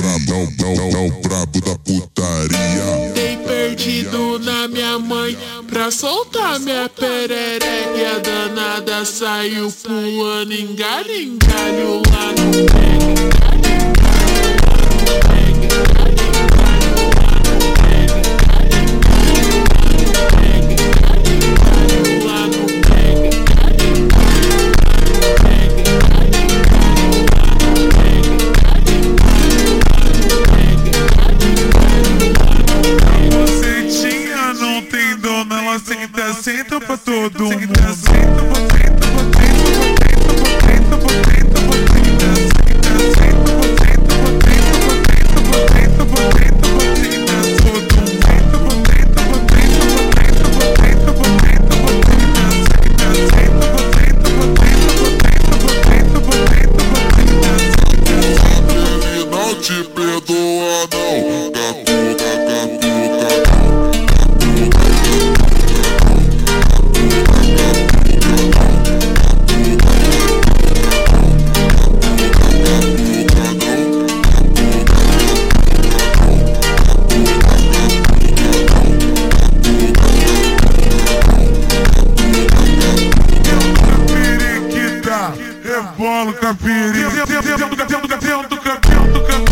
brabo da putaria. Dei perdido na minha mãe pra soltar minha perereca e a danada saiu pulando em galho lá no pega. Ela senta pra todo mundo. Não te perdoa não, rebolo, campeão do campeão.